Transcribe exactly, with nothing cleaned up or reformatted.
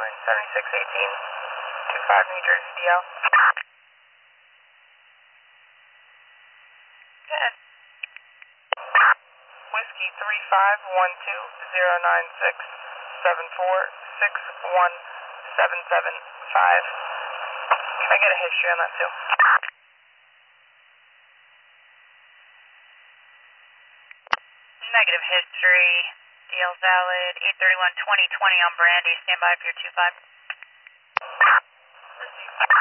line seventy-six eighteen, two five New Jersey D L. Good. Whiskey three five one two zero nine six seven four six one seven seven five. Can I get a history on that too? Negative history. D L valid. eight thirty-one twenty twenty on Brandy. Stand by for your two five. Received.